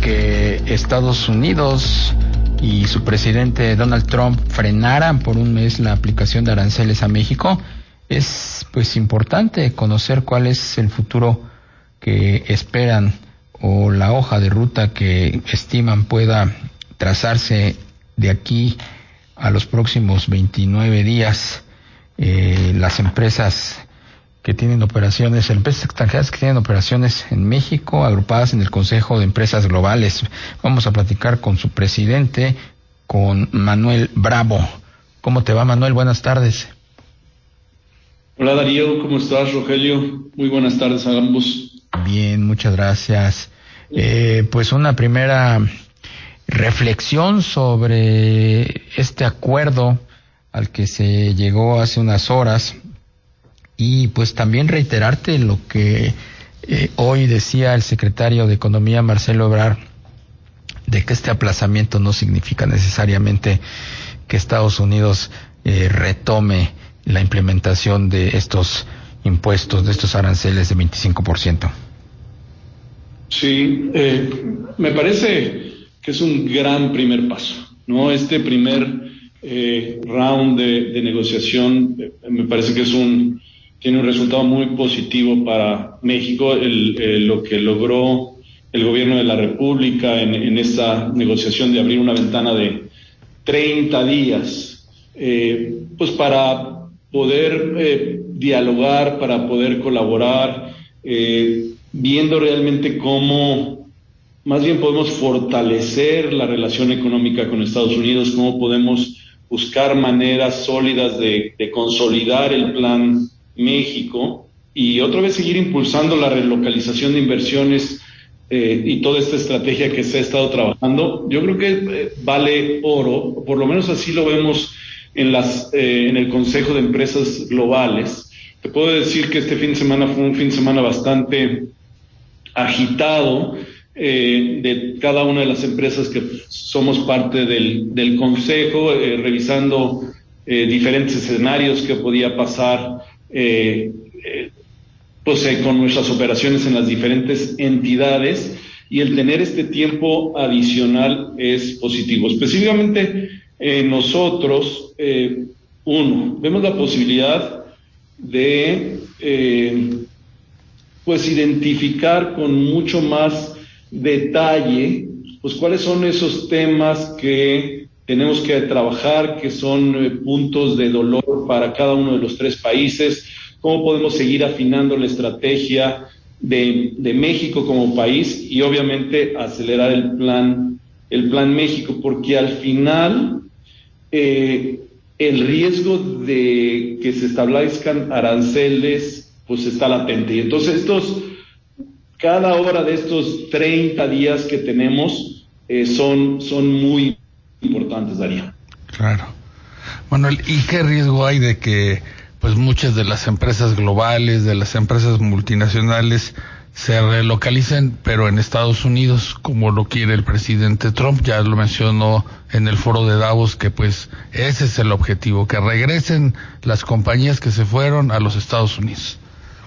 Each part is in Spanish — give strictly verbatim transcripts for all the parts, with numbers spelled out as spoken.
que Estados Unidos y su presidente Donald Trump frenaran por un mes la aplicación de aranceles a México, es pues importante conocer cuál es el futuro que esperan o la hoja de ruta que estiman pueda trazarse de aquí a los próximos veintinueve días. Eh, las empresas que tienen operaciones, empresas extranjeras que tienen operaciones en México, agrupadas en el Consejo de Empresas Globales. Vamos a platicar con su presidente, con Manuel Bravo. ¿Cómo te va, Manuel? Buenas tardes. Hola, Darío, ¿cómo estás, Rogelio? Muy buenas tardes a ambos. Bien, muchas gracias. Eh, pues una primera reflexión sobre este acuerdo al que se llegó hace unas horas. Y pues también reiterarte lo que eh, hoy decía el secretario de Economía, Marcelo Ebrard, de que este aplazamiento no significa necesariamente que Estados Unidos eh, retome la implementación de estos impuestos, de estos aranceles de veinticinco por ciento. Sí, eh, me parece que es un gran primer paso, ¿no? Este primer eh, round de, de negociación eh, me parece que es un tiene un resultado muy positivo para México. El, eh, lo que logró el gobierno de la República en, en esta negociación de abrir una ventana de treinta días, eh, pues para poder eh, dialogar, para poder colaborar, eh, viendo realmente cómo más bien podemos fortalecer la relación económica con Estados Unidos, cómo podemos buscar maneras sólidas de, de consolidar el plan México y otra vez seguir impulsando la relocalización de inversiones eh, y toda esta estrategia que se ha estado trabajando. Yo creo que eh, vale oro, por lo menos así lo vemos en, las, eh, en el Consejo de Empresas Globales. Te puedo decir que este fin de semana fue un fin de semana bastante agitado eh, de cada una de las empresas que somos parte del, del Consejo, eh, revisando eh, diferentes escenarios que podía pasar eh, eh, pues, eh, con nuestras operaciones en las diferentes entidades, y el tener este tiempo adicional es positivo. Específicamente eh, nosotros, eh, uno, vemos la posibilidad de eh, pues identificar con mucho más detalle pues cuáles son esos temas que tenemos que trabajar, que son eh, puntos de dolor para cada uno de los tres países, cómo podemos seguir afinando la estrategia de, de México como país y obviamente acelerar el plan, el plan México, porque al final eh, el riesgo de que se establezcan aranceles pues está latente. Y entonces estos, cada hora de estos treinta días que tenemos eh, son, son muy importantes, Darío. Claro. Manuel, ¿y qué riesgo hay de que pues muchas de las empresas globales, de las empresas multinacionales se relocalicen, pero en Estados Unidos, como lo quiere el presidente Trump? Ya lo mencionó en el foro de Davos, que pues ese es el objetivo, que regresen las compañías que se fueron a los Estados Unidos.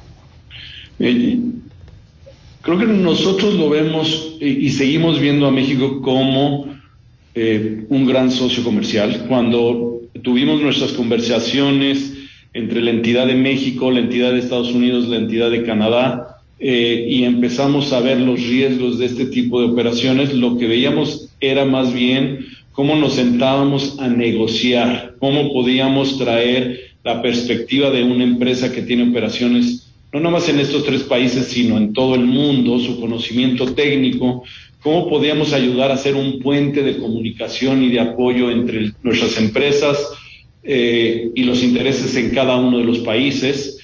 Eh, creo que nosotros lo vemos eh, y seguimos viendo a México como eh, un gran socio comercial. Cuando tuvimos nuestras conversaciones entre la entidad de México, la entidad de Estados Unidos, la entidad de Canadá, eh, y empezamos a ver los riesgos de este tipo de operaciones, lo que veíamos era más bien cómo nos sentábamos a negociar, cómo podíamos traer la perspectiva de una empresa que tiene operaciones no nada más en estos tres países, sino en todo el mundo, su conocimiento técnico, cómo podíamos ayudar a hacer un puente de comunicación y de apoyo entre nuestras empresas eh, y los intereses en cada uno de los países,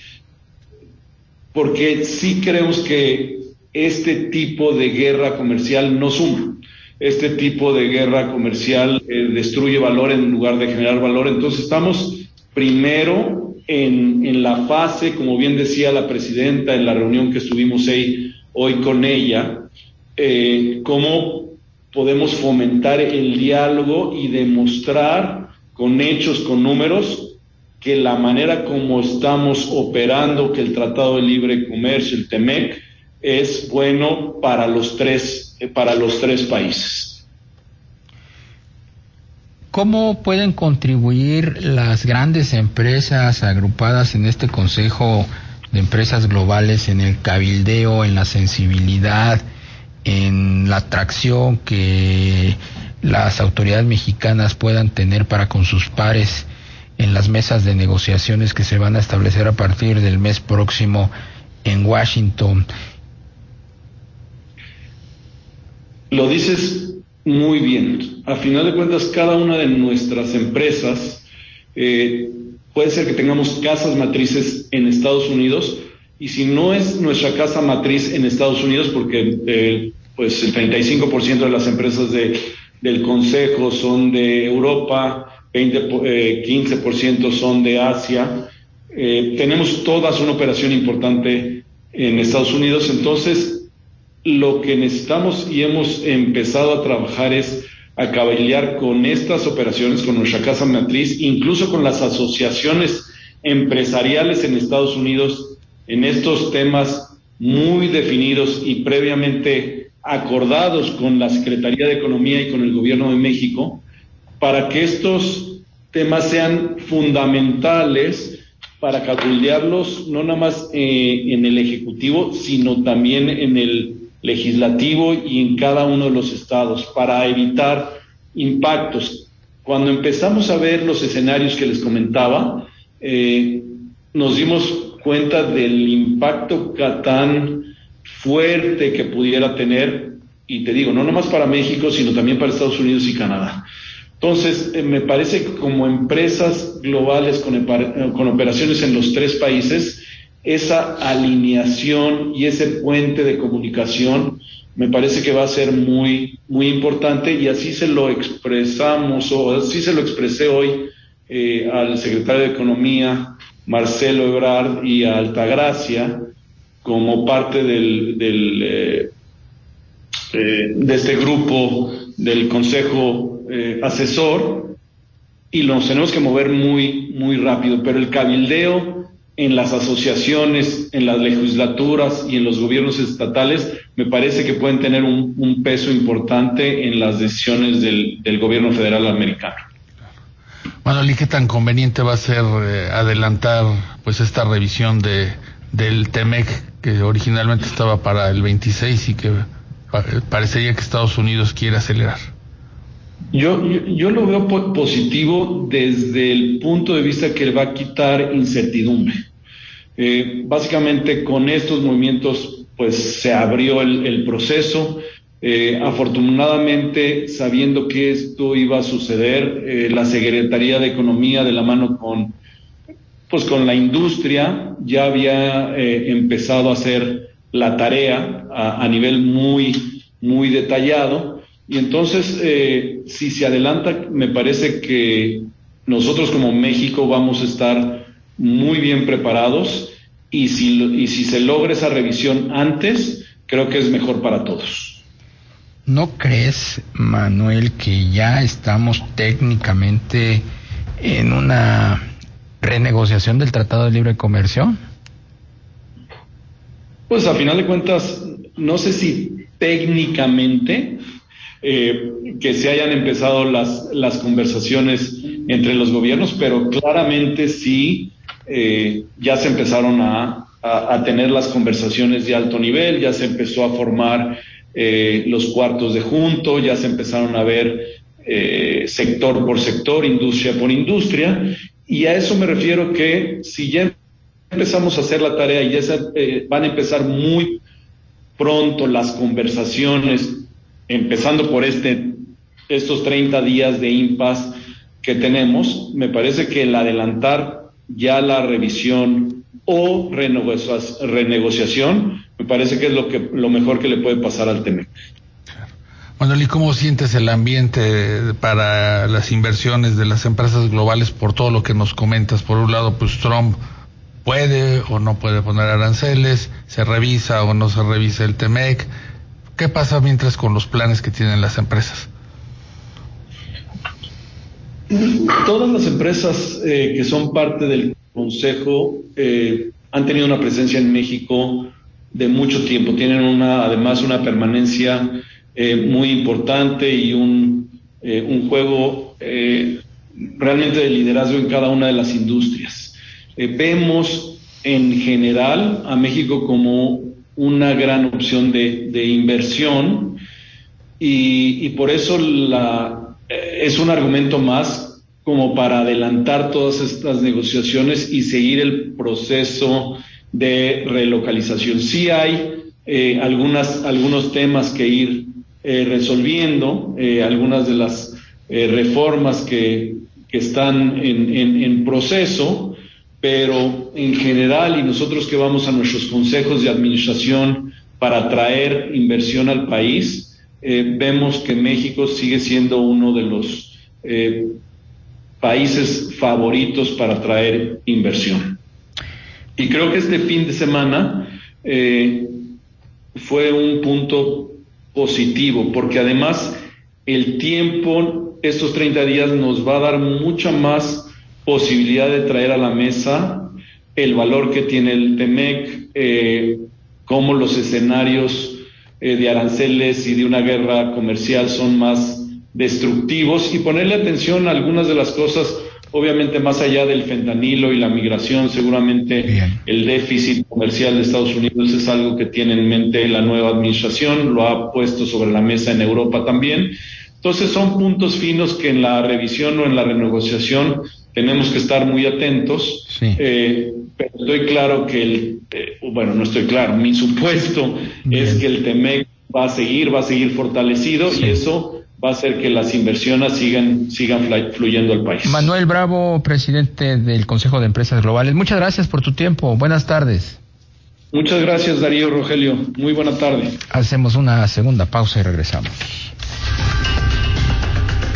porque sí creemos que este tipo de guerra comercial no suma. Este tipo de guerra comercial eh, destruye valor en lugar de generar valor. Entonces estamos primero En, en la fase, como bien decía la presidenta en la reunión que estuvimos ahí, hoy con ella, eh, cómo podemos fomentar el diálogo y demostrar con hechos, con números, que la manera como estamos operando, que el Tratado de Libre Comercio, el TEMEC, es bueno para los tres eh, para los tres países. ¿Cómo pueden contribuir las grandes empresas agrupadas en este Consejo de Empresas Globales en el cabildeo, en la sensibilidad, en la atracción que las autoridades mexicanas puedan tener para con sus pares en las mesas de negociaciones que se van a establecer a partir del mes próximo en Washington? Lo dices muy bien. A final de cuentas, cada una de nuestras empresas, eh, puede ser que tengamos casas matrices en Estados Unidos, y si no es nuestra casa matriz en Estados Unidos, porque eh, pues el treinta y cinco por ciento de las empresas de, del Consejo son de Europa, veinte, eh, quince por ciento son de Asia, eh, tenemos todas una operación importante en Estados Unidos. Entonces, lo que necesitamos y hemos empezado a trabajar es a cabildear con estas operaciones, con nuestra casa matriz, incluso con las asociaciones empresariales en Estados Unidos, en estos temas muy definidos y previamente acordados con la Secretaría de Economía y con el Gobierno de México, para que estos temas sean fundamentales para cabildearlos no nada más eh, en el Ejecutivo, sino también en el Legislativo y en cada uno de los estados, para evitar impactos. Cuando empezamos a ver los escenarios que les comentaba, eh, nos dimos cuenta del impacto tan fuerte que pudiera tener, y te digo, no nomás para México, sino también para Estados Unidos y Canadá. Entonces, eh, me parece que como empresas globales con, con operaciones en los tres países, esa alineación y ese puente de comunicación me parece que va a ser muy, muy importante, y así se lo expresamos, o así se lo expresé hoy eh, al secretario de Economía, Marcelo Ebrard, y a Altagracia, como parte del, del eh, eh, de este grupo del Consejo eh, Asesor, y nos tenemos que mover muy, muy rápido, pero el cabildeo en las asociaciones, en las legislaturas y en los gobiernos estatales, me parece que pueden tener un, un peso importante en las decisiones del, del gobierno federal americano. Bueno, ¿y qué tan conveniente va a ser eh, adelantar pues esta revisión de del TEMEC, que originalmente estaba para el veintiséis y que pa- parecería que Estados Unidos quiere acelerar? Yo, yo, yo lo veo po- positivo desde el punto de vista que va a quitar incertidumbre. Eh, básicamente con estos movimientos pues se abrió el, el proceso. Eh, afortunadamente, sabiendo que esto iba a suceder, eh, la Secretaría de Economía, de la mano con pues con la industria, ya había eh, empezado a hacer la tarea a, a nivel muy muy detallado. Y entonces, eh, si se adelanta, me parece que nosotros como México vamos a estar muy bien preparados, y si, y si se logra esa revisión antes, creo que es mejor para todos. ¿No crees, Manuel, que ya estamos técnicamente en una renegociación del Tratado de Libre Comercio? Pues a final de cuentas, no sé si técnicamente eh, que se hayan empezado las, las conversaciones entre los gobiernos, pero claramente sí, eh, ya se empezaron a, a, a tener las conversaciones de alto nivel, ya se empezó a formar eh, los cuartos de junto, ya se empezaron a ver eh, sector por sector, industria por industria, y a eso me refiero que si ya empezamos a hacer la tarea y ya se, eh, van a empezar muy pronto las conversaciones, empezando por este estos treinta días de impasse que tenemos, me parece que el adelantar ya la revisión o renegocia- renegociación, me parece que es lo que lo mejor que le puede pasar al TEMEC. Bueno, ¿y cómo sientes el ambiente para las inversiones de las empresas globales por todo lo que nos comentas? Por un lado, pues Trump puede o no puede poner aranceles, se revisa o no se revisa el TEMEC. ¿Qué pasa mientras con los planes que tienen las empresas? Todas las empresas eh, que son parte del Consejo eh, han tenido una presencia en México de mucho tiempo, tienen una, además una permanencia eh, muy importante y un, eh, un juego eh, realmente de liderazgo en cada una de las industrias. Eh, vemos en general a México como una gran opción de, de inversión y, y por eso la, eh, es un argumento más como para adelantar todas estas negociaciones y seguir el proceso de relocalización. Sí hay eh, algunas, algunos temas que ir eh, resolviendo, eh, algunas de las eh, reformas que, que están en, en, en proceso, pero en general, y nosotros que vamos a nuestros consejos de administración para atraer inversión al país, eh, vemos que México sigue siendo uno de los eh, países favoritos para atraer inversión. Y creo que este fin de semana eh, fue un punto positivo, porque además el tiempo, estos treinta días, nos va a dar mucha más posibilidad de traer a la mesa el valor que tiene el TEMEC, eh, cómo los escenarios eh, de aranceles y de una guerra comercial son más destructivos, y ponerle atención a algunas de las cosas, obviamente más allá del fentanilo y la migración. Seguramente Bien. El déficit comercial de Estados Unidos es algo que tiene en mente la nueva administración, lo ha puesto sobre la mesa en Europa también. Entonces son puntos finos que en la revisión o en la renegociación tenemos que estar muy atentos, sí. eh, pero estoy claro que el, eh, bueno, no estoy claro, mi supuesto Bien. Es que el TEMEC va a seguir, va a seguir fortalecido, sí. Y eso va a hacer que las inversiones sigan, sigan fluyendo al país. Manuel Bravo, presidente del Consejo de Empresas Globales, muchas gracias por tu tiempo, buenas tardes. Muchas gracias, Darío, Rogelio, muy buena tarde. Hacemos una segunda pausa y regresamos.